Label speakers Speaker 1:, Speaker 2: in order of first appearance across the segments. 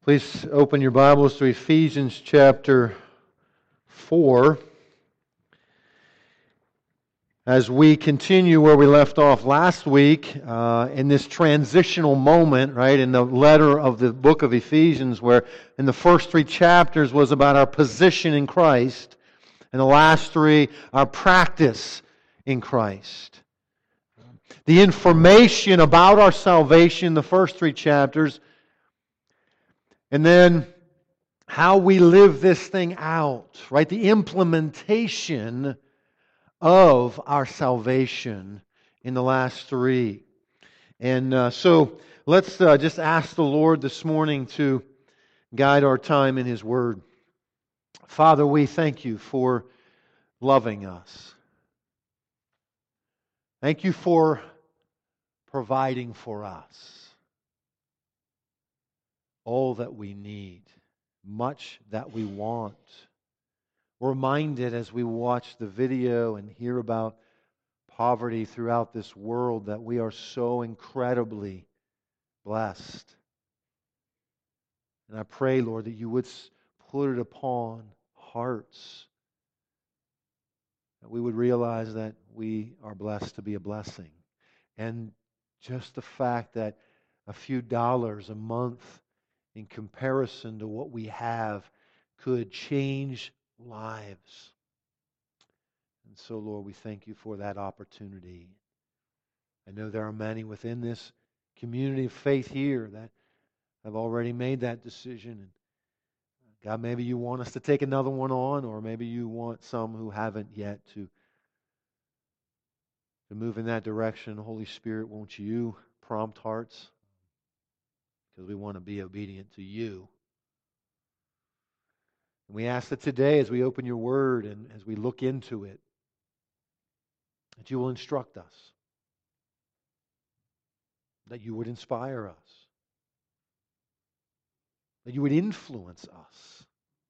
Speaker 1: Please open your Bibles to Ephesians chapter 4. As we continue where we left off last week, in this transitional moment, right, in the letter of the book of Ephesians, where in the first 3 chapters was about our position in Christ, and the last 3, our practice in Christ. The information about our salvation, the first 3 chapters, and then how we live this thing out, right? The implementation of our salvation in the last 3. And so let's just ask the Lord this morning to guide our time in His Word. Father, we thank You for loving us. Thank You for providing for us all that we need, much that we want. We're reminded as we watch the video and hear about poverty throughout this world that we are so incredibly blessed. And I pray, Lord, that You would put it upon hearts, that we would realize that we are blessed to be a blessing. And just the fact that a few dollars a month in comparison to what we have could change lives. And so, Lord, we thank You for that opportunity. I know there are many within this community of faith here that have already made that decision. And God, maybe You want us to take another one on, or maybe You want some who haven't yet to move in that direction. Holy Spirit, won't You prompt hearts? Because we want to be obedient to You. And we ask that today, as we open Your Word and as we look into it, that You will instruct us, that You would inspire us, that You would influence us,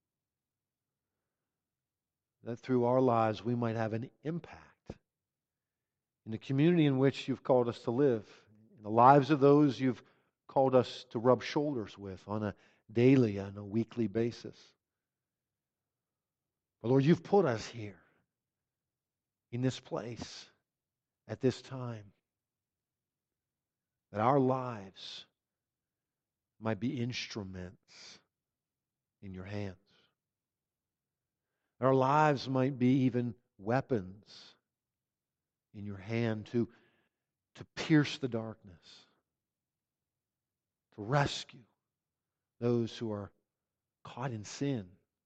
Speaker 1: that through our lives we might have an impact in the community in which You've called us to live, in the lives of those You've called us to rub shoulders with on a daily and a weekly basis. But Lord, You've put us here in this place at this time, that our lives might be instruments in Your hands. Our lives might be even weapons in Your hand to pierce the darkness, to rescue those who are caught in sin,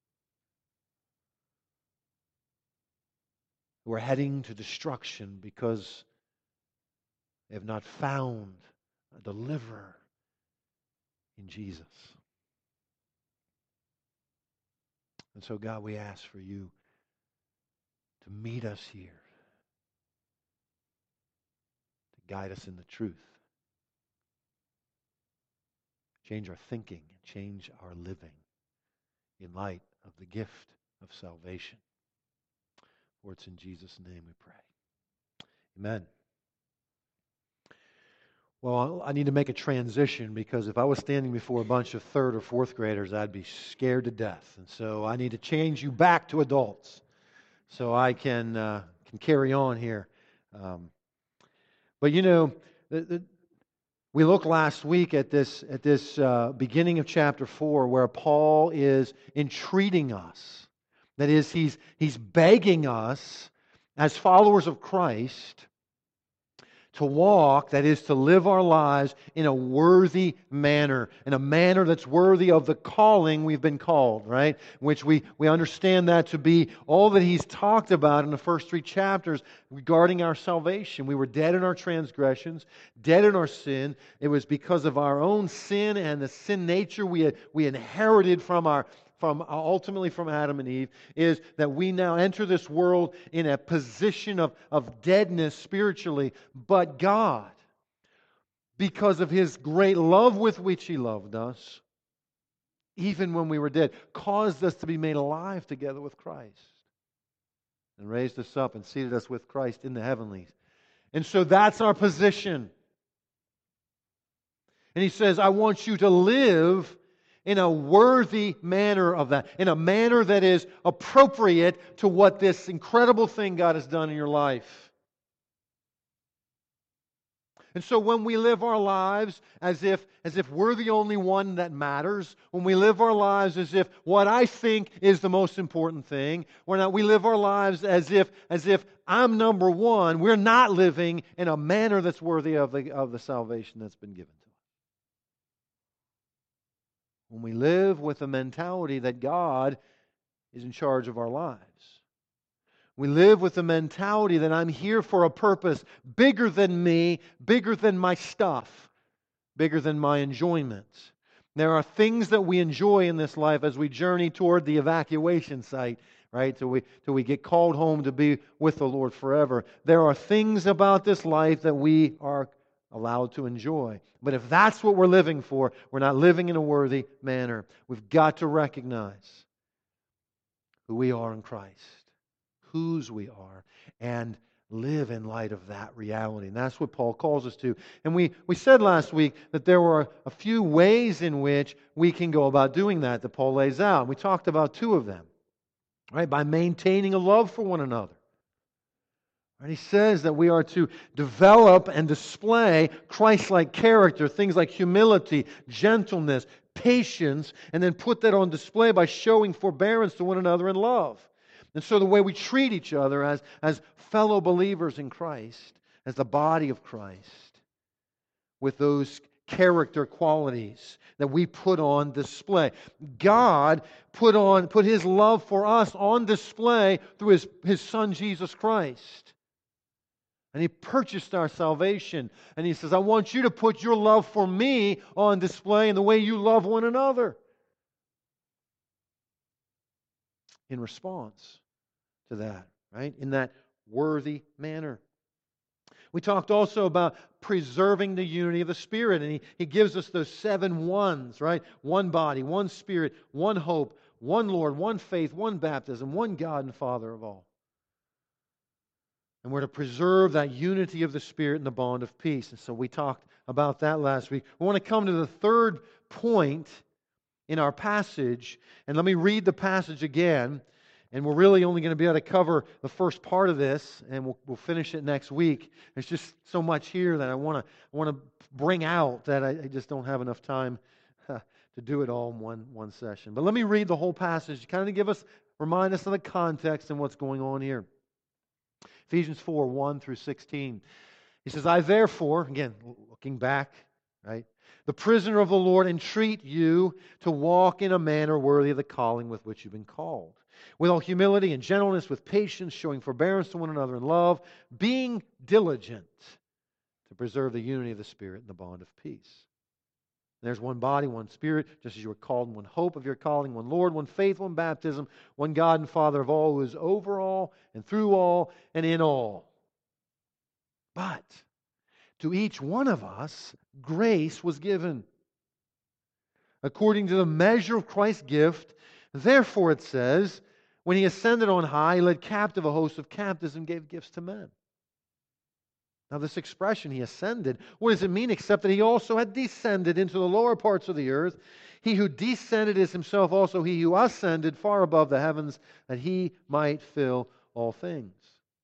Speaker 1: who are heading to destruction because they have not found a deliverer in Jesus. And so, God, we ask for You to meet us here, to guide us in the truth, change our thinking, and change our living in light of the gift of salvation. For it's in Jesus' name we pray. Amen. Well, I need to make a transition because if I was standing before a bunch of 3rd or 4th graders, I'd be scared to death. And so I need to change you back to adults so I can carry on here. But you know, we looked last week at this beginning of chapter 4 where Paul is entreating us. That is, he's begging us as followers of Christ to walk, that is, to live our lives in a worthy manner, in a manner that's worthy of the calling we've been called, right? Which we understand that to be all that he's talked about in the first 3 chapters regarding our salvation. We were dead in our transgressions, dead in our sin. It was because of our own sin and the sin nature we inherited ultimately from Adam and Eve, is that we now enter this world in a position of deadness spiritually. But God, because of His great love with which He loved us, even when we were dead, caused us to be made alive together with Christ, and raised us up and seated us with Christ in the heavenlies. And so that's our position. And He says, I want you to live in a worthy manner of that, in a manner that is appropriate to what this incredible thing God has done in your life. And so when we live our lives as if we're the only one that matters, when we live our lives as if what I think is the most important thing, we live our lives as if I'm number one, we're not living in a manner that's worthy of the salvation that's been given to us. When we live with the mentality that God is in charge of our lives. We live with the mentality that I'm here for a purpose bigger than me, bigger than my stuff, bigger than my enjoyment. There are things that we enjoy in this life as we journey toward the evacuation site, right? Till we get called home to be with the Lord forever. There are things about this life that we are allowed to enjoy. But if that's what we're living for, we're not living in a worthy manner. We've got to recognize who we are in Christ, whose we are, and live in light of that reality. And that's what Paul calls us to. And we said last week that there were a few ways in which we can go about doing that Paul lays out. We talked about two of them, right? By maintaining a love for one another. And he says that we are to develop and display Christ-like character, things like humility, gentleness, patience, and then put that on display by showing forbearance to one another in love. And so the way we treat each other as fellow believers in Christ, as the body of Christ, with those character qualities that we put on display. God put His love for us on display through His Son Jesus Christ. And He purchased our salvation. And He says, I want you to put your love for me on display in the way you love one another. In response to that, right? In that worthy manner. We talked also about preserving the unity of the Spirit. And He gives us those 7 ones, right? One body, one Spirit, one hope, one Lord, one faith, one baptism, one God and Father of all. And we're to preserve that unity of the Spirit in the bond of peace. And so we talked about that last week. We want to come to the third point in our passage. And let me read the passage again. And we're really only going to be able to cover the first part of this, and we'll finish it next week. There's just so much here that I want to bring out that I just don't have enough time to do it all in one session. But let me read the whole passage to kind of remind us of the context and what's going on here. Ephesians 4, 1 through 16. He says, I therefore, again, looking back, right? The prisoner of the Lord, entreat you to walk in a manner worthy of the calling with which you've been called. With all humility and gentleness, with patience, showing forbearance to one another in love, being diligent to preserve the unity of the Spirit in the bond of peace. There's one body, one Spirit, just as you were called in one hope of your calling, one Lord, one faith, one baptism, one God and Father of all, who is over all and through all and in all. But to each one of us, grace was given according to the measure of Christ's gift. Therefore, it says, when He ascended on high, He led captive a host of captives and gave gifts to men. Now, this expression, He ascended, what does it mean except that He also had descended into the lower parts of the earth? He who descended is Himself also He who ascended far above the heavens, that He might fill all things.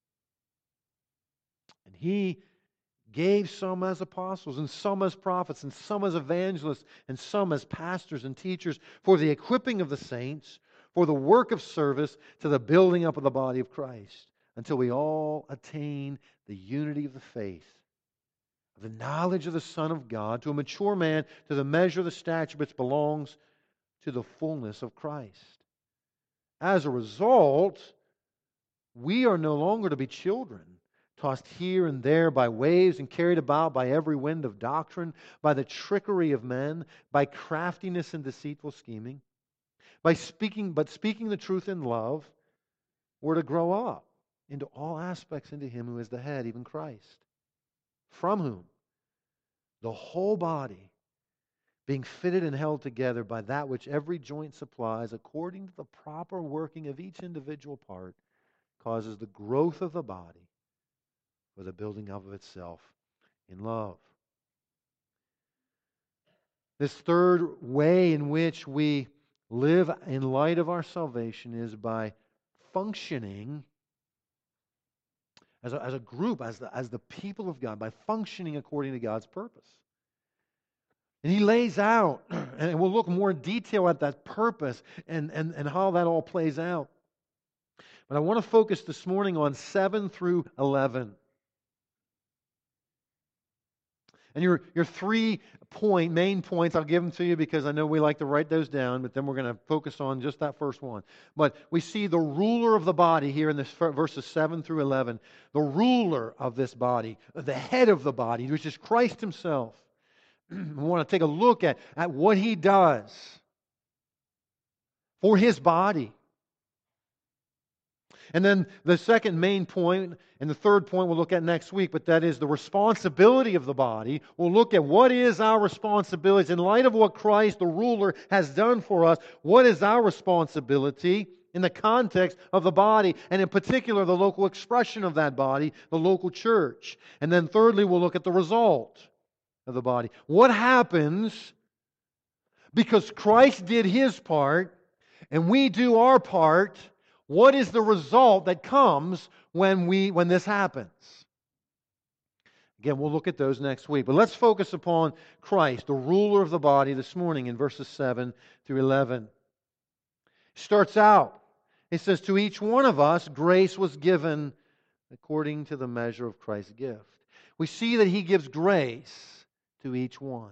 Speaker 1: And He gave some as apostles, and some as prophets, and some as evangelists, and some as pastors and teachers, for the equipping of the saints, for the work of service, to the building up of the body of Christ, until we all attain the unity of the faith, of the knowledge of the Son of God, to a mature man, to the measure of the stature which belongs to the fullness of Christ. As a result, we are no longer to be children, tossed here and there by waves and carried about by every wind of doctrine, by the trickery of men, by craftiness and deceitful scheming. Speaking the truth in love, we're to grow up into all aspects into Him who is the head, even Christ, from whom the whole body, being fitted and held together by that which every joint supplies, according to the proper working of each individual part, causes the growth of the body for the building up of itself in love. This third way in which we live in light of our salvation is by functioning as a group, as the people of God, by functioning according to God's purpose. And he lays out, and we'll look more in detail at that purpose and how that all plays out. But I want to focus this morning on 7 through 11. And your 3 main points, I'll give them to you because I know we like to write those down, but then we're going to focus on just that first one. But we see the ruler of the body here in this verses 7 through 11. The ruler of this body, the head of the body, which is Christ himself. We want to take a look at what he does for his body. And then the second main point, and the third point we'll look at next week, but that is the responsibility of the body. We'll look at what is our responsibility. In light of what Christ, the ruler, has done for us, what is our responsibility in the context of the body, and in particular the local expression of that body, the local church. And then thirdly, we'll look at the result of the body. What happens because Christ did his part and we do our part? What is the result that comes when this happens? Again, we'll look at those next week. But let's focus upon Christ, the ruler of the body, this morning in verses 7 through 11. He starts out, he says, to each one of us grace was given according to the measure of Christ's gift. We see that he gives grace to each one.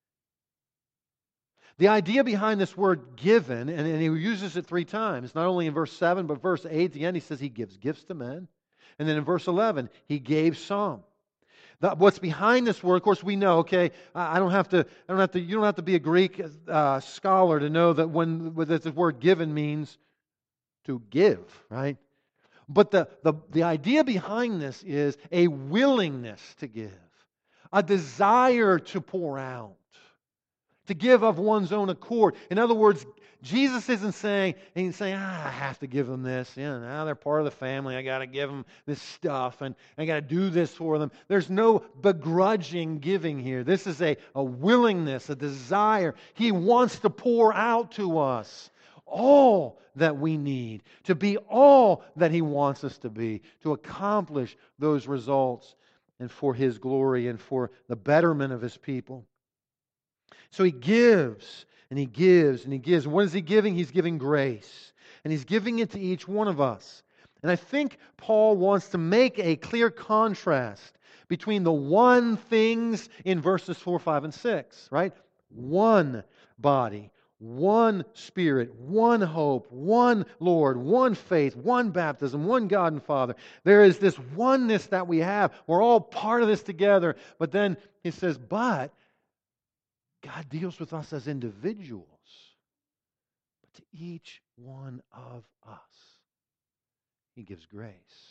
Speaker 1: The idea behind this word given, and he uses it 3 times, not only in verse 7, but verse 8 at the end, he says he gives gifts to men. And then in verse 11, he gave some. What's behind this word, of course, we know, okay, you don't have to be a Greek scholar to know that when the word given means to give, right? But the idea behind this is a willingness to give, a desire to pour out, to give of one's own accord. In other words, Jesus isn't saying, I have to give them this. Now they're part of the family. I got to give them this stuff, and I got to do this for them. There's no begrudging giving here. This is a willingness, a desire. He wants to pour out to us all that we need, to be all that he wants us to be, to accomplish those results, and for his glory and for the betterment of his people. So he gives, and he gives, and he gives. And what is he giving? He's giving grace. And he's giving it to each one of us. And I think Paul wants to make a clear contrast between the one things in verses 4, 5, and 6, right? One body, one Spirit, one hope, one Lord, one faith, one baptism, one God and Father. There is this oneness that we have. We're all part of this together. But then he says, but God deals with us as individuals, but to each one of us, he gives grace.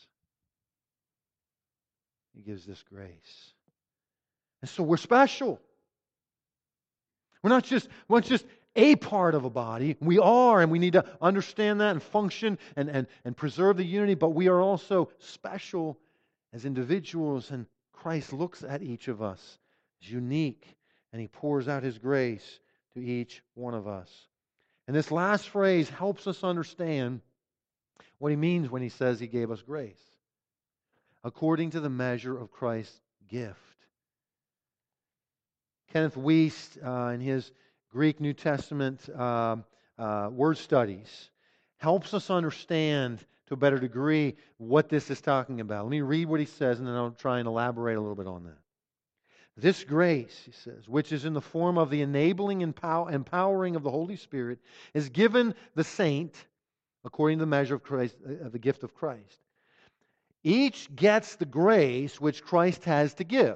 Speaker 1: He gives this grace. And so we're special. We're not just a part of a body. We are, and we need to understand that and function and preserve the unity, but we are also special as individuals, and Christ looks at each of us as unique. And he pours out his grace to each one of us. And this last phrase helps us understand what he means when he says he gave us grace. According to the measure of Christ's gift. Kenneth Wuest, in his Greek New Testament word studies, helps us understand to a better degree what this is talking about. Let me read what he says, and then I'll try and elaborate a little bit on that. This grace, he says, which is in the form of the enabling and empowering of the Holy Spirit, is given the saint according to the measure of Christ, the gift of Christ. Each gets the grace which Christ has to give.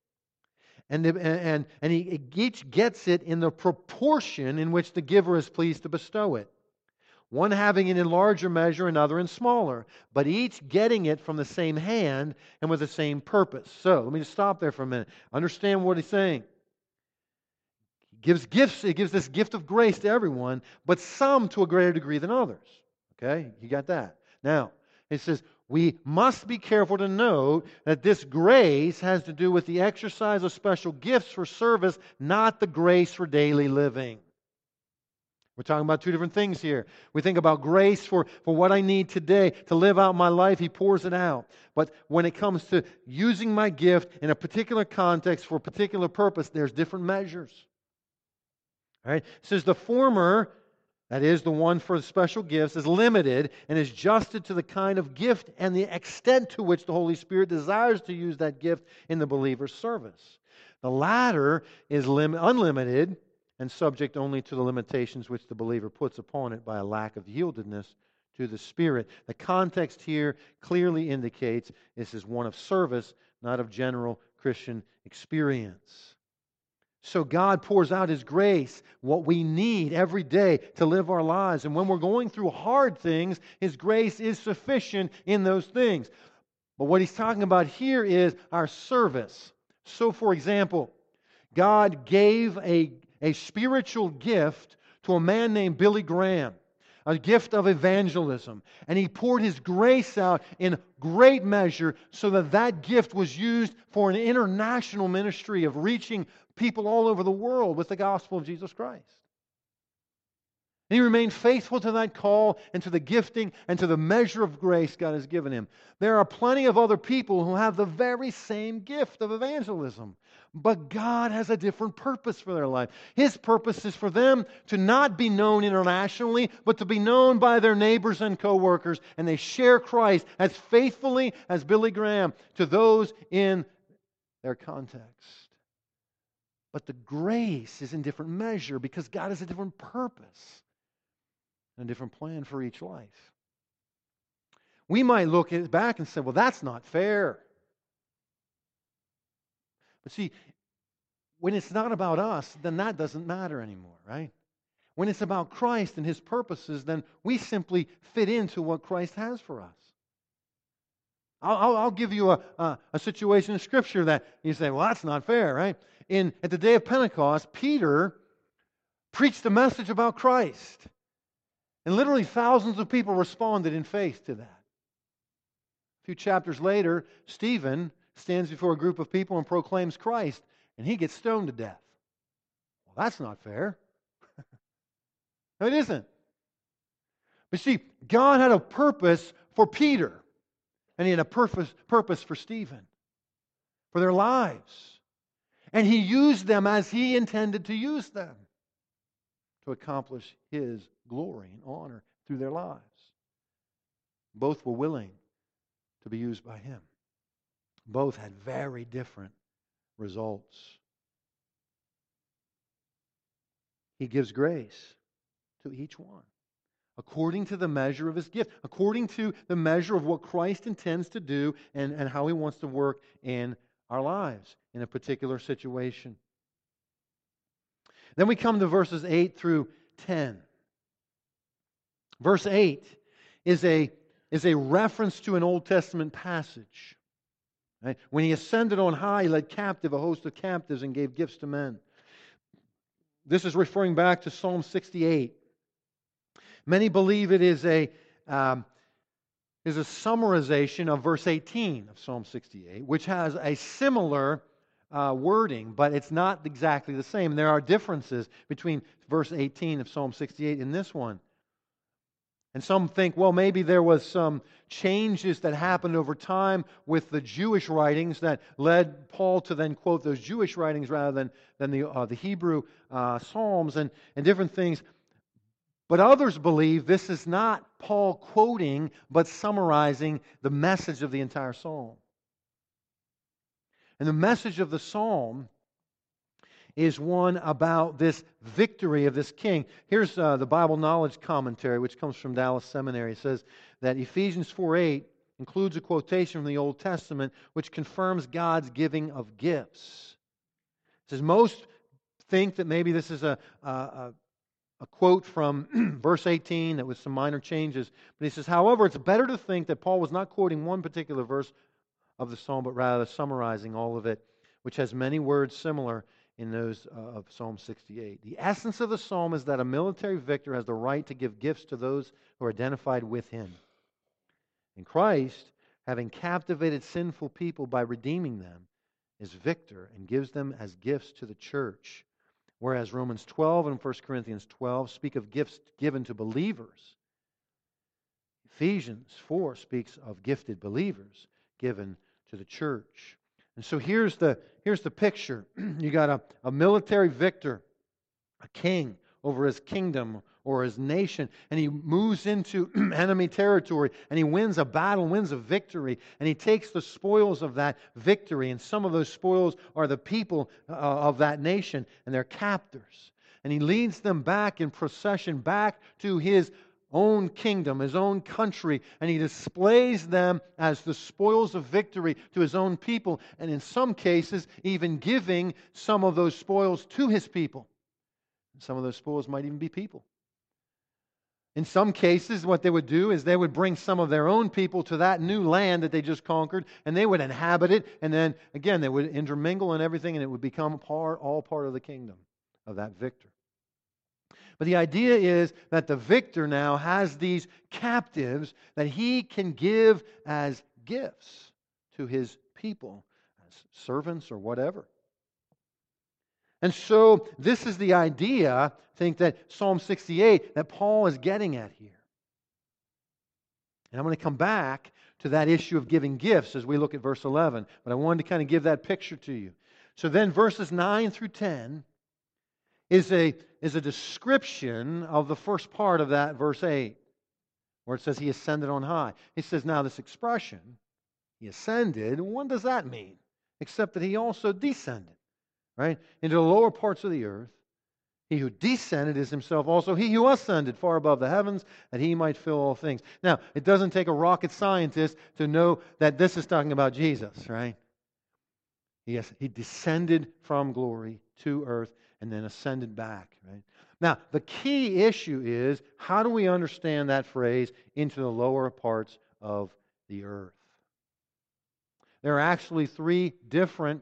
Speaker 1: And each gets it in the proportion in which the giver is pleased to bestow it. One having it in larger measure, another in smaller, but each getting it from the same hand and with the same purpose. So, let me just stop there for a minute. Understand what he's saying. He gives gifts, he gives this gift of grace to everyone, but some to a greater degree than others. Okay? You got that. Now, it says, we must be careful to note that this grace has to do with the exercise of special gifts for service, not the grace for daily living. We're talking about two different things here. We think about grace for what I need today to live out my life. He pours it out. But when it comes to using my gift in a particular context for a particular purpose, there's different measures. All right? It says the former, that is, the one for the special gifts, is limited and is adjusted to the kind of gift and the extent to which the Holy Spirit desires to use that gift in the believer's service. The latter is unlimited and subject only to the limitations which the believer puts upon it by a lack of yieldedness to the Spirit. The context here clearly indicates this is one of service, not of general Christian experience. So God pours out His grace, what we need every day to live our lives. And when we're going through hard things, His grace is sufficient in those things. But what He's talking about here is our service. So, for example, God gave a spiritual gift to a man named Billy Graham, a gift of evangelism. And he poured his grace out in great measure so that that gift was used for an international ministry of reaching people all over the world with the gospel of Jesus Christ. And he remained faithful to that call and to the gifting and to the measure of grace God has given him. There are plenty of other people who have the very same gift of evangelism. But God has a different purpose for their life. His purpose is for them to not be known internationally, but to be known by their neighbors and co-workers. And they share Christ as faithfully as Billy Graham to those in their context. But the grace is in different measure because God has a different purpose and a different plan for each life. We might look back and say, well, that's not fair. But see, when it's not about us, then that doesn't matter anymore, right? When it's about Christ and His purposes, then we simply fit into what Christ has for us. I'll give you a situation in Scripture that you say, well, that's not fair, right? At the day of Pentecost, Peter preached a message about Christ. And literally thousands of people responded in faith to that. A few chapters later, Stephen stands before a group of people and proclaims Christ, and he gets stoned to death. Well, that's not fair. No, it isn't. But see, God had a purpose for Peter, and He had a purpose for Stephen, for their lives. And He used them as He intended to use them to accomplish His glory and honor through their lives. Both were willing to be used by Him. Both had very different results. He gives grace to each one according to the measure of His gift, according to the measure of what Christ intends to do and how He wants to work in our lives in a particular situation. Then we come to verses 8 through 10. Verse 8 is a reference to an Old Testament passage. Right? When He ascended on high, He led captive a host of captives and gave gifts to men. This is referring back to Psalm 68. Many believe it is a summarization of verse 18 of Psalm 68, which has a similar wording, but it's not exactly the same. There are differences between verse 18 of Psalm 68 and this one. And some think, well, maybe there was some changes that happened over time with the Jewish writings that led Paul to then quote those Jewish writings rather than the Hebrew Psalms and different things. But others believe this is not Paul quoting, but summarizing the message of the entire psalm. And the message of the psalm is one about this victory of this king. Here's the Bible Knowledge Commentary, which comes from Dallas Seminary. It says that Ephesians 4:8 includes a quotation from the Old Testament, which confirms God's giving of gifts. It says most think that maybe this is a quote from verse 18 that with some minor changes. But he says, however, it's better to think that Paul was not quoting one particular verse of the psalm, but rather summarizing all of it, which has many words similar in those of Psalm 68. The essence of the psalm is that a military victor has the right to give gifts to those who are identified with him. In Christ, having captivated sinful people by redeeming them, is victor and gives them as gifts to the church. Whereas Romans 12 and 1 Corinthians 12 speak of gifts given to believers, Ephesians 4 speaks of gifted believers given to the church. And so here's the picture. You got a military victor, a king over his kingdom or his nation, and he moves into enemy territory, and he wins a battle, wins a victory, and he takes the spoils of that victory, and some of those spoils are the people of that nation, and they're captors. And he leads them back in procession back to his own kingdom, his own country, and he displays them as the spoils of victory to his own people, and in some cases, even giving some of those spoils to his people. Some of those spoils might even be people. In some cases, what they would do is they would bring some of their own people to that new land that they just conquered, and they would inhabit it, and then, again, they would intermingle and everything, and it would become all part of the kingdom of that victor. But the idea is that the victor now has these captives that he can give as gifts to his people, as servants or whatever. And so this is the idea, I think, that Psalm 68, that Paul is getting at here. And I'm going to come back to that issue of giving gifts as we look at verse 11. But I wanted to kind of give that picture to you. So then verses 9 through 10 is a description of the first part of that verse 8, where it says he ascended on high. He says, now this expression, he ascended, what does that mean? Except that he also descended, right, into the lower parts of the earth. He who descended is himself also he who ascended far above the heavens, that he might fill all things. Now, it doesn't take a rocket scientist to know that this is talking about Jesus, right? Yes, he descended from glory to earth and then ascended back, right? Now, the key issue is, how do we understand that phrase, into the lower parts of the earth? There are actually three different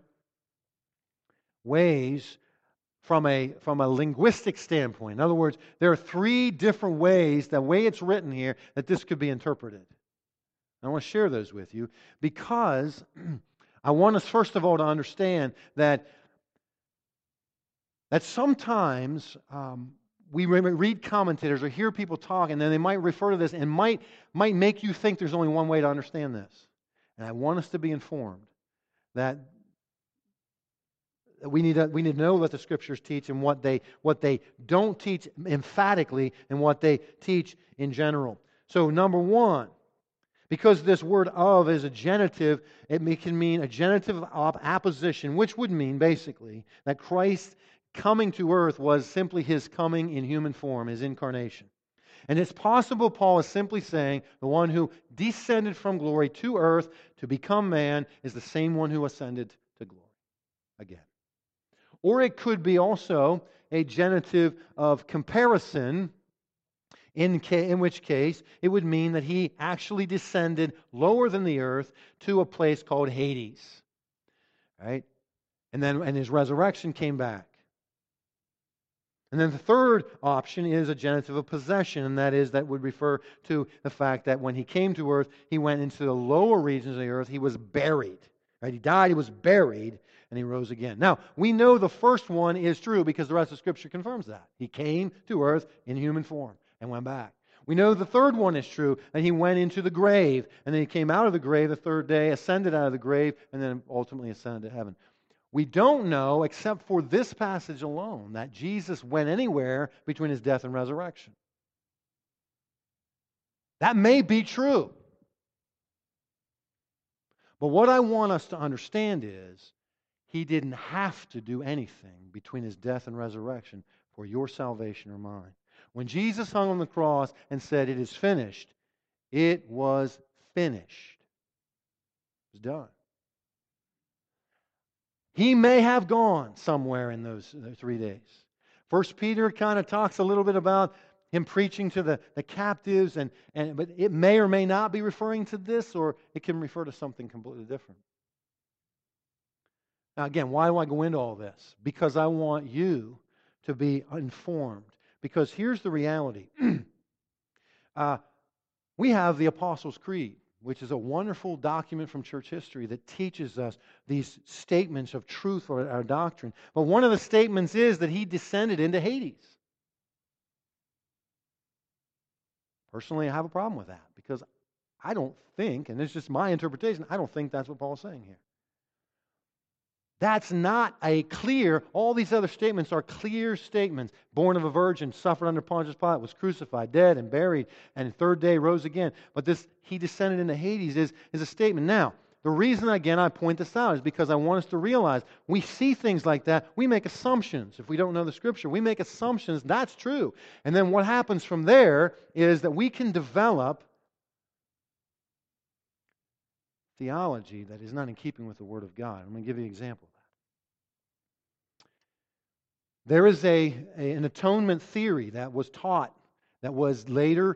Speaker 1: ways from a linguistic standpoint. In other words, there are three different ways, the way it's written here, that this could be interpreted. I want to share those with you because I want us, first of all, to understand that sometimes we read commentators or hear people talk, and then they might refer to this and might make you think there's only one way to understand this. And I want us to be informed that we need to know what the Scriptures teach and what they don't teach emphatically and what they teach in general. So number one, because this word of is a genitive, it can mean a genitive of apposition, which would mean basically that Christ coming to earth was simply His coming in human form, His incarnation. And it's possible Paul is simply saying the one who descended from glory to earth to become man is the same one who ascended to glory again. Or it could be also a genitive of comparison, in which case it would mean that he actually descended lower than the earth to a place called Hades. Right? And his resurrection came back. And then the third option is a genitive of possession, and that would refer to the fact that when he came to earth, he went into the lower regions of the earth. He was buried. Right? He died, he was buried, and he rose again. Now, we know the first one is true because the rest of Scripture confirms that. He came to earth in human form and went back. We know the third one is true, that he went into the grave, and then he came out of the grave the third day, ascended out of the grave, and then ultimately ascended to heaven. We don't know, except for this passage alone, that Jesus went anywhere between his death and resurrection. That may be true. But what I want us to understand is, he didn't have to do anything between his death and resurrection for your salvation or mine. When Jesus hung on the cross and said, "It is finished," it was finished. It was done. He may have gone somewhere in those 3 days. 1 Peter kind of talks a little bit about him preaching to the captives, but it may or may not be referring to this, or it can refer to something completely different. Now again, why do I go into all this? Because I want you to be informed. Because here's the reality. We have the Apostles' Creed. which is a wonderful document from church history that teaches us these statements of truth for our doctrine. But one of the statements is that he descended into Hades. Personally, I have a problem with that because I don't think, and it's just my interpretation, I don't think that's what Paul's saying here. That's not a clear, all these other statements are clear statements. Born of a virgin, suffered under Pontius Pilate, was crucified, dead and buried, and the third day rose again. But this, he descended into Hades, is a statement. Now, the reason, again, I point this out is because I want us to realize we see things like that, we make assumptions. If we don't know the Scripture, we make assumptions, that's true. And then what happens from there is that we can develop theology that is not in keeping with the Word of God. I'm going to give you an example of that. There is an atonement theory that was taught that was later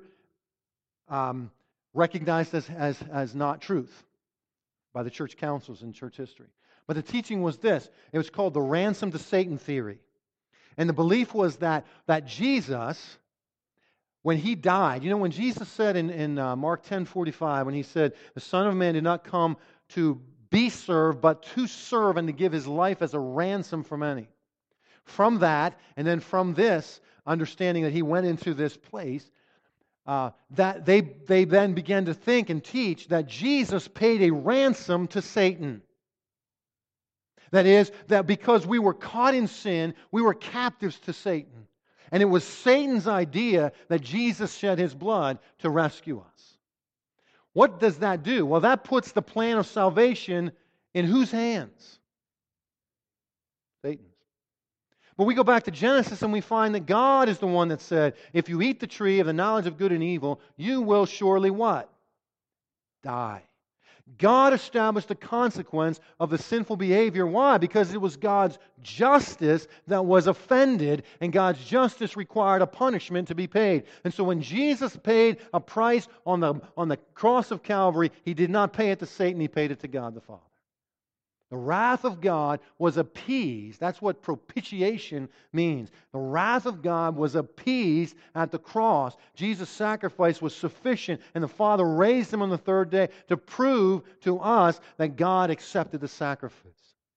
Speaker 1: recognized as not truth by the church councils in church history. But the teaching was this. It was called the ransom to Satan theory. And the belief was that Jesus, when He died, you know, when Jesus said in Mark 10:45, when He said, the Son of Man did not come to be served, but to serve and to give His life as a ransom for many. From that, and then from this understanding that He went into this place, that they then began to think and teach that Jesus paid a ransom to Satan. That is, that because we were caught in sin, we were captives to Satan. And it was Satan's idea that Jesus shed His blood to rescue us. What does that do? Well, that puts the plan of salvation in whose hands? Satan's. But we go back to Genesis and we find that God is the one that said, if you eat the tree of the knowledge of good and evil, you will surely what? Die. God established the consequence of the sinful behavior. Why? Because it was God's justice that was offended, and God's justice required a punishment to be paid. And so when Jesus paid a price on the cross of Calvary, He did not pay it to Satan, He paid it to God the Father. The wrath of God was appeased. That's what propitiation means. The wrath of God was appeased at the cross. Jesus' sacrifice was sufficient, and the Father raised Him on the third day to prove to us that God accepted the sacrifice.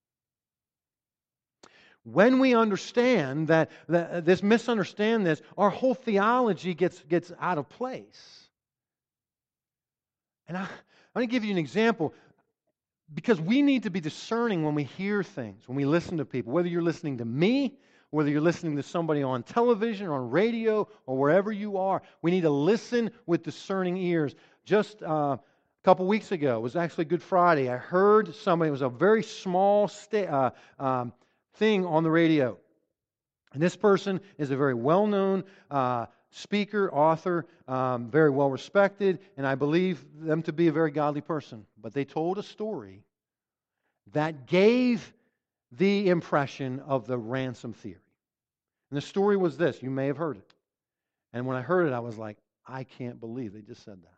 Speaker 1: When we understand misunderstand this, our whole theology gets out of place. And I'm going to give you an example. Because we need to be discerning when we hear things, when we listen to people. Whether you're listening to me, whether you're listening to somebody on television, or on radio, or wherever you are, we need to listen with discerning ears. Just a couple weeks ago, it was actually Good Friday, I heard somebody, it was a very small thing on the radio. And this person is a very well-known speaker, author, very well respected, and I believe them to be a very godly person. But they told a story that gave the impression of the ransom theory. And the story was this. You may have heard it. And when I heard it, I was like, I can't believe they just said that.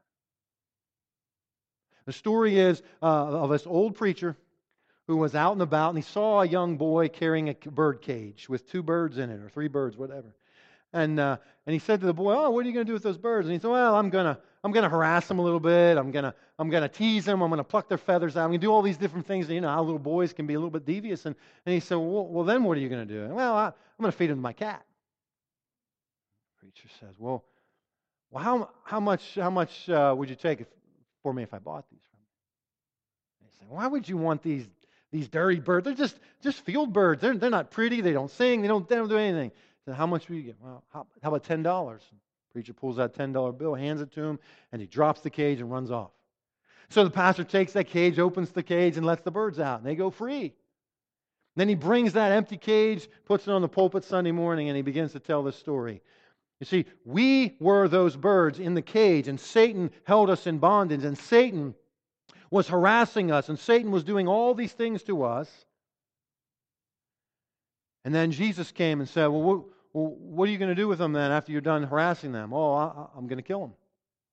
Speaker 1: The story is of this old preacher who was out and about, and he saw a young boy carrying a bird cage with 2 birds in it, or 3 birds, whatever. And he said to the boy, "Oh, what are you going to do with those birds?" And he said, "Well, I'm going to harass them a little bit. I'm going to tease them. I'm going to pluck their feathers out. I'm going to do all these different things. You know how little boys can be a little bit devious." And he said, "Well, then what are you going to do?" "Well, I'm going to feed them to my cat." The preacher says, "Well, how much would you take for me if I bought these from you?" They say, "Why would you want these dirty birds? They're just field birds. They're not pretty. They don't sing. They don't do anything." Said, "How much will you get?" "Well, how about $10? The preacher pulls out a $10 bill, hands it to him, and he drops the cage and runs off. So the pastor takes that cage, opens the cage, and lets the birds out, and they go free. Then he brings that empty cage, puts it on the pulpit Sunday morning, and he begins to tell this story. You see, we were those birds in the cage, and Satan held us in bondage, and Satan was harassing us, and Satan was doing all these things to us. And then Jesus came and said, well, what are you going to do with them then after you're done harassing them?" "Oh, I'm going to kill them."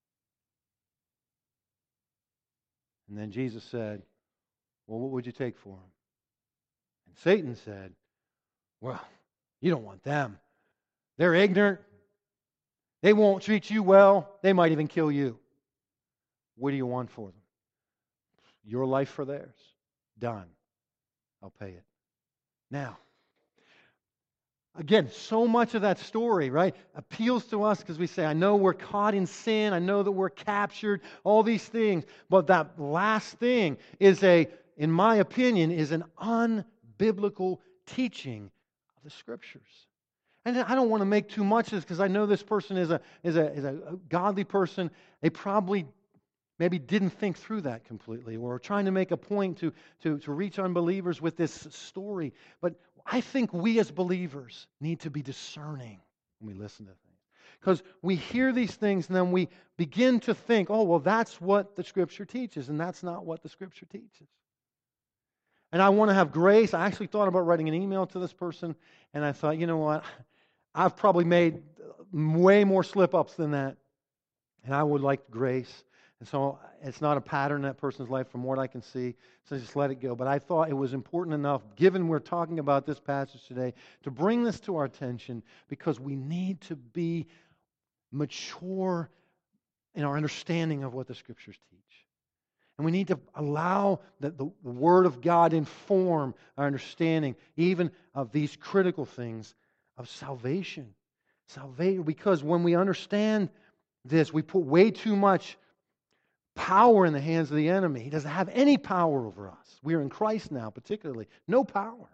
Speaker 1: And then Jesus said, "Well, what would you take for them?" And Satan said, "Well, you don't want them. They're ignorant. They won't treat you well. They might even kill you." What do you want for them? Your life for theirs. Done. I'll pay it. Now, again, so much of that story, right, appeals to us because we say, I know we're caught in sin. I know that we're captured, all these things. But that last thing is in my opinion, is an unbiblical teaching of the Scriptures. And I don't want to make too much of this because I know this person is a godly person. They probably maybe didn't think through that completely, or trying to make a point to reach unbelievers with this story. But I think we as believers need to be discerning when we listen to things. Because we hear these things and then we begin to think, oh, well, that's what the Scripture teaches, and that's not what the Scripture teaches. And I want to have grace. I actually thought about writing an email to this person, and I thought, you know what? I've probably made way more slip-ups than that, and I would like grace. And so it's not a pattern in that person's life from what I can see, so just let it go. But I thought it was important enough, given we're talking about this passage today, to bring this to our attention because we need to be mature in our understanding of what the Scriptures teach. And we need to allow the Word of God inform our understanding even of these critical things of salvation. Salvation, because when we understand this, we put way too much power in the hands of the enemy. He doesn't have any power over us. We are in Christ now, particularly. No power.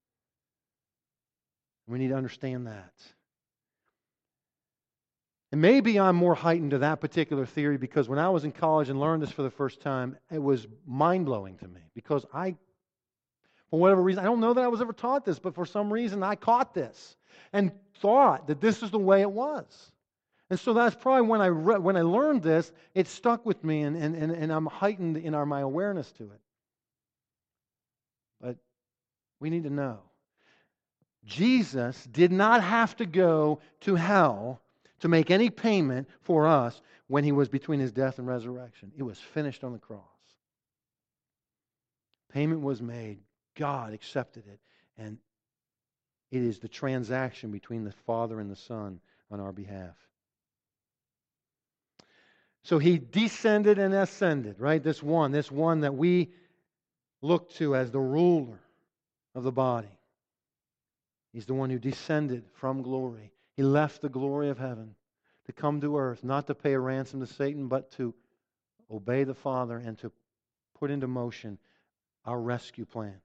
Speaker 1: We need to understand that. And maybe I'm more heightened to that particular theory because when I was in college and learned this for the first time, it was mind-blowing to me. Because for whatever reason, I don't know that I was ever taught this, but for some reason I caught this and thought that this is the way it was. And so that's probably when I learned this, it stuck with me and I'm heightened in my awareness to it. But we need to know. Jesus did not have to go to hell to make any payment for us when He was between His death and resurrection. It was finished on the cross. Payment was made. God accepted it. And it is the transaction between the Father and the Son on our behalf. So He descended and ascended, right? This one that we look to as the ruler of the body. He's the one who descended from glory. He left the glory of heaven to come to earth, not to pay a ransom to Satan, but to obey the Father and to put into motion our rescue plan.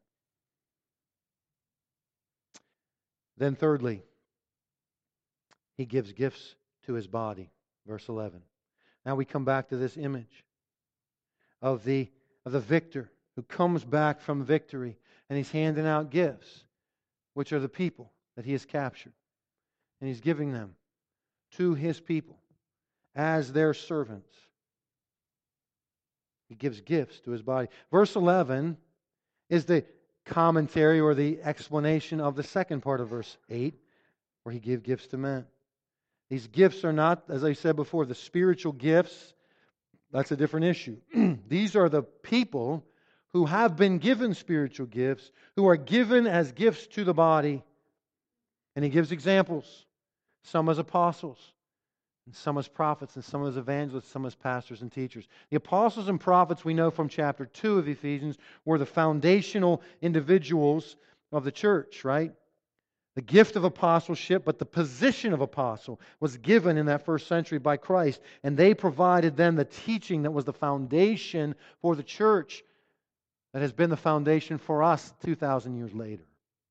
Speaker 1: Then thirdly, He gives gifts to His body. Verse 11. Now we come back to this image of the victor who comes back from victory, and he's handing out gifts, which are the people that he has captured. And he's giving them to his people as their servants. He gives gifts to his body. Verse 11 is the commentary or the explanation of the second part of verse 8, where He gave gifts to men. These gifts are not, as I said before, the spiritual gifts. That's a different issue. These are the people who have been given spiritual gifts, who are given as gifts to the body. And He gives examples. Some as apostles, and some as prophets, and some as evangelists, some as pastors and teachers. The apostles and prophets, we know from chapter 2 of Ephesians, were the foundational individuals of the church, right? The gift of apostleship, but the position of apostle was given in that first century by Christ. And they provided then the teaching that was the foundation for the church that has been the foundation for us 2,000 years later.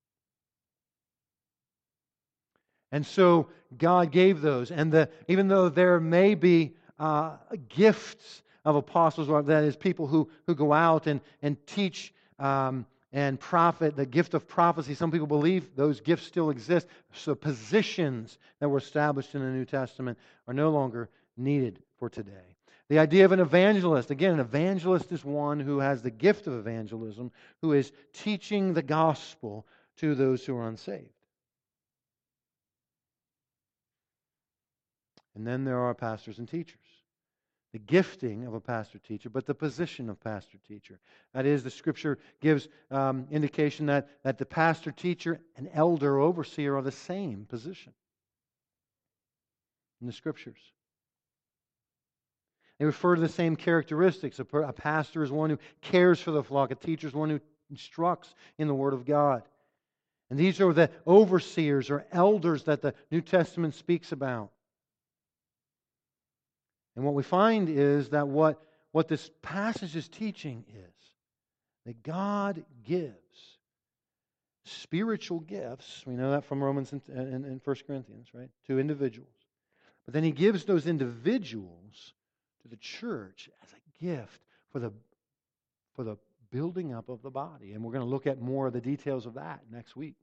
Speaker 1: And so God gave those. And even though there may be gifts of apostles, or that is people who go out and teach and prophet, the gift of prophecy, some people believe those gifts still exist. So positions that were established in the New Testament are no longer needed for today. The idea of an evangelist, again, an evangelist is one who has the gift of evangelism, who is teaching the gospel to those who are unsaved. And then there are pastors and teachers. The gifting of a pastor-teacher, but the position of pastor-teacher. That is, the Scripture gives indication that the pastor-teacher and elder or overseer are the same position in the Scriptures. They refer to the same characteristics. A pastor is one who cares for the flock. A teacher is one who instructs in the Word of God. And these are the overseers or elders that the New Testament speaks about. And what we find is that what this passage is teaching is that God gives spiritual gifts. We know that from Romans and 1 Corinthians, right? To individuals. But then He gives those individuals to the church as a gift for the building up of the body. And we're going to look at more of the details of that next week.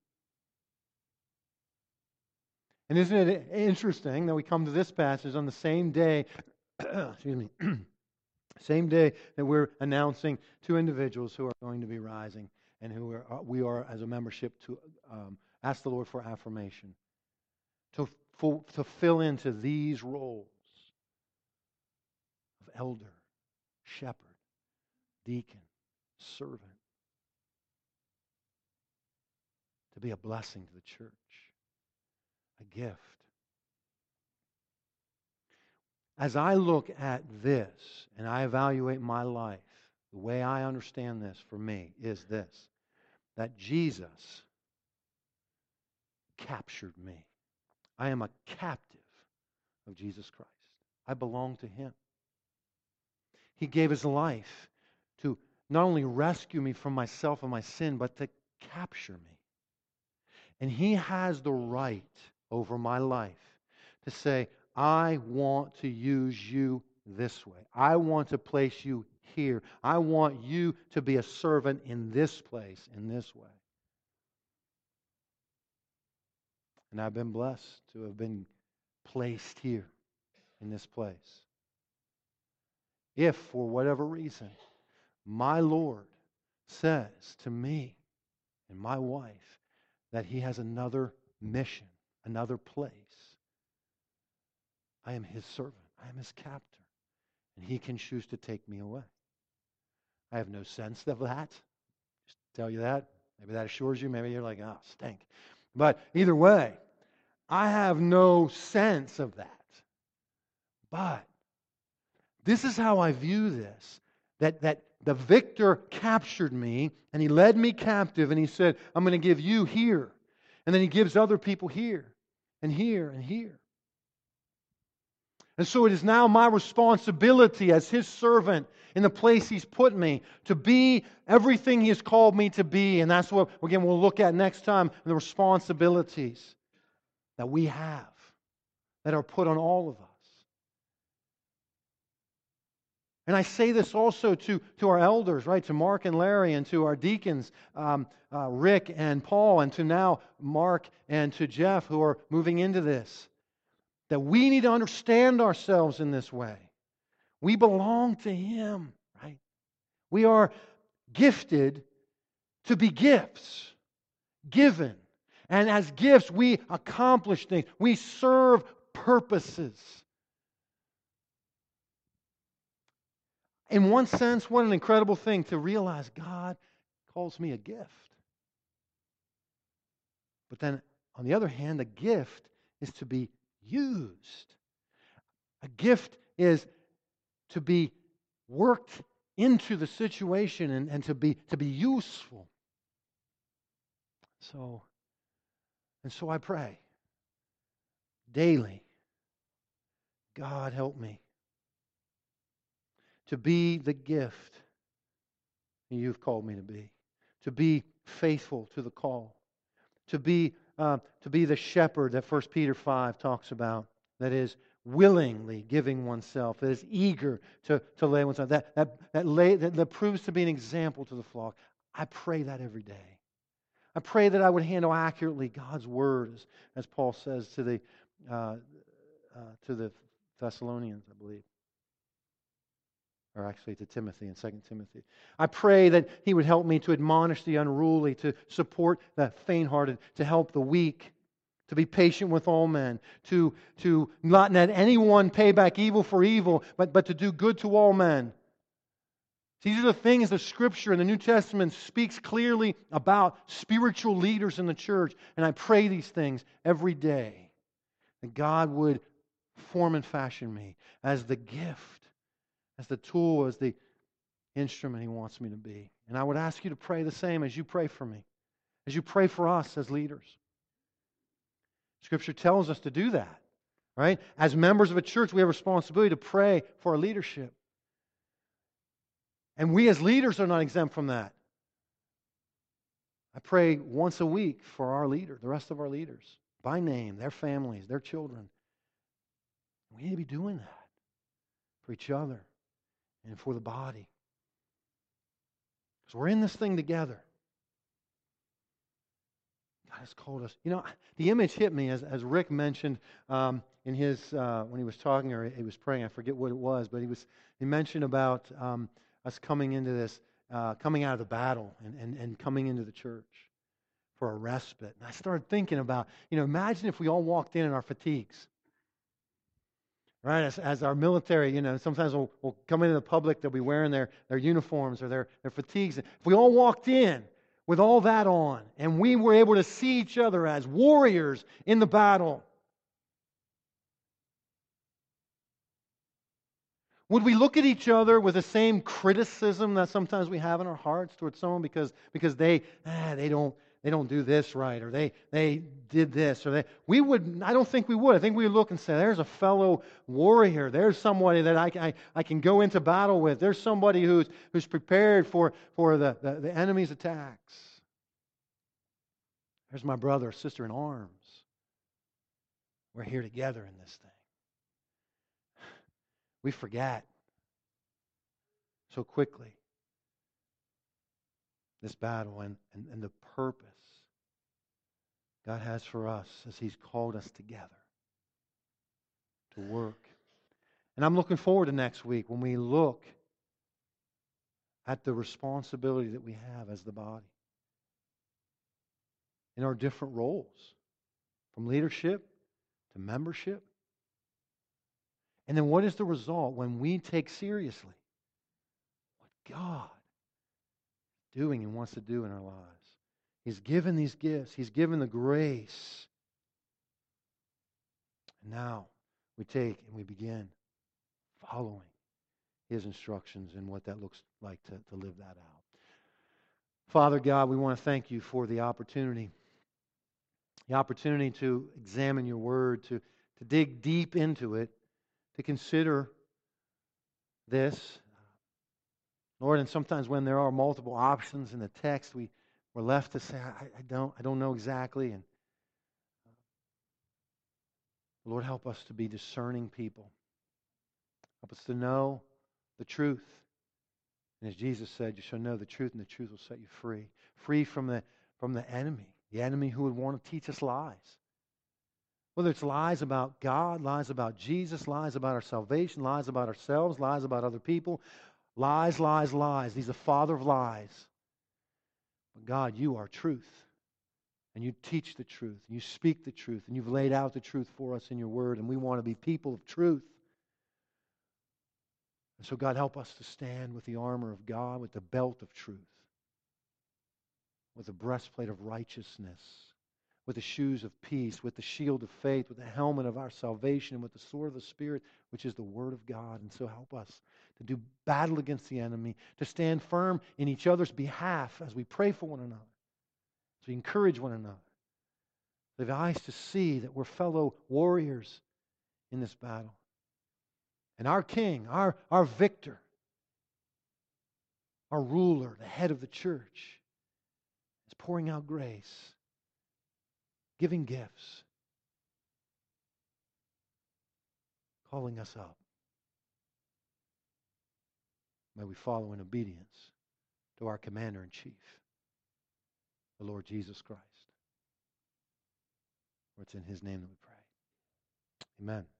Speaker 1: And isn't it interesting that we come to this passage on the same day, excuse me, same day that we're announcing two individuals who are going to be rising and who we are as a membership to ask the Lord for affirmation, to fill into these roles of elder, shepherd, deacon, servant, to be a blessing to the church, a gift. As I look at this and I evaluate my life, the way I understand this for me is this, that Jesus captured me. I am a captive of Jesus Christ. I belong to Him. He gave His life to not only rescue me from myself and my sin, but to capture me. And He has the right over my life to say, I want to use you this way. I want to place you here. I want you to be a servant in this place, in this way. And I've been blessed to have been placed here in this place. If, for whatever reason, my Lord says to me and my wife that He has another mission, another place, I am His servant. I am His captor. And He can choose to take me away. I have no sense of that. Just tell you that. Maybe that assures you. Maybe you're like, oh, stink. But either way, I have no sense of that. But this is how I view this. That the victor captured me and He led me captive and He said, I'm going to give you here. And then He gives other people here and here and here. And so it is now my responsibility as His servant in the place He's put me to be everything He has called me to be. And that's what, again, we'll look at next time, the responsibilities that we have, that are put on all of us. And I say this also to our elders, right? To Mark and Larry and to our deacons, Rick and Paul, and to now Mark and to Jeff who are moving into this. That we need to understand ourselves in this way. We belong to Him, right? We are gifted to be gifts, given. And as gifts, we accomplish things. We serve purposes. In one sense, what an incredible thing to realize God calls me a gift. But then, on the other hand, a gift is to be used. A gift is to be worked into the situation and to be useful. So I pray daily, God help me to be the gift You've called me to be faithful to the call, to be the shepherd that 1 Peter 5 talks about, that is willingly giving oneself, that is eager to lay oneself, that proves to be an example to the flock. I pray that every day. I pray that I would handle accurately God's word, as Paul says to the Thessalonians, I believe. Or actually to Timothy in 2 Timothy. I pray that He would help me to admonish the unruly, to support the faint-hearted, to help the weak, to be patient with all men, to not let anyone pay back evil for evil, but to do good to all men. These are the things the Scripture in the New Testament speaks clearly about spiritual leaders in the church. And I pray these things every day, that God would form and fashion me as the gift as the tool, as the instrument He wants me to be. And I would ask you to pray the same as you pray for me, as you pray for us as leaders. Scripture tells us to do that, right? As members of a church, we have a responsibility to pray for our leadership. And we as leaders are not exempt from that. I pray once a week for our leader, the rest of our leaders, by name, their families, their children. We need to be doing that for each other and for the body. Because we're in this thing together. God has called us. You know, the image hit me as Rick mentioned in his when he was talking or he was praying. I forget what it was, but he mentioned about us coming into this, coming out of the battle and coming into the church for a respite. And I started thinking about, imagine if we all walked in our fatigues. Right, as our military, sometimes we'll come into the public, they'll be wearing their uniforms or their fatigues. If we all walked in with all that on, and we were able to see each other as warriors in the battle, would we look at each other with the same criticism that sometimes we have in our hearts towards someone because they don't do this right, or they did this, or we would? I don't think we would. I think we would look and say, "There's a fellow warrior. There's somebody that I can go into battle with. There's somebody who's prepared for the enemy's attacks. There's my brother or sister in arms. We're here together in this thing." We forget so quickly this battle and the purpose God has for us as He's called us together to work. And I'm looking forward to next week when we look at the responsibility that we have as the body in our different roles, from leadership to membership. And then what is the result when we take seriously what God is doing and wants to do in our lives? He's given these gifts. He's given the grace. And now we take and we begin following His instructions and what that looks like to live that out. Father God, we want to thank You for the opportunity to examine Your Word, to dig deep into it, to consider this. Lord, and sometimes when there are multiple options in the text, we're left to say, I don't know exactly. And Lord, help us to be discerning people. Help us to know the truth. And as Jesus said, you shall know the truth, and the truth will set you free. Free from the enemy who would want to teach us lies. Whether it's lies about God, lies about Jesus, lies about our salvation, lies about ourselves, lies about other people. Lies, lies, lies. He's the father of lies. But God, You are truth. And You teach the truth. And You speak the truth. And You've laid out the truth for us in Your Word. And we want to be people of truth. And so, God, help us to stand with the armor of God, with the belt of truth, with the breastplate of righteousness, with the shoes of peace, with the shield of faith, with the helmet of our salvation, and with the sword of the Spirit, which is the Word of God. And so help us to do battle against the enemy, to stand firm in each other's behalf as we pray for one another, as we encourage one another. We have eyes to see that we're fellow warriors in this battle. And our King, our victor, our ruler, the head of the church, is pouring out grace, giving gifts, calling us up. May we follow in obedience to our Commander-in-Chief, the Lord Jesus Christ. For it's in His name that we pray. Amen.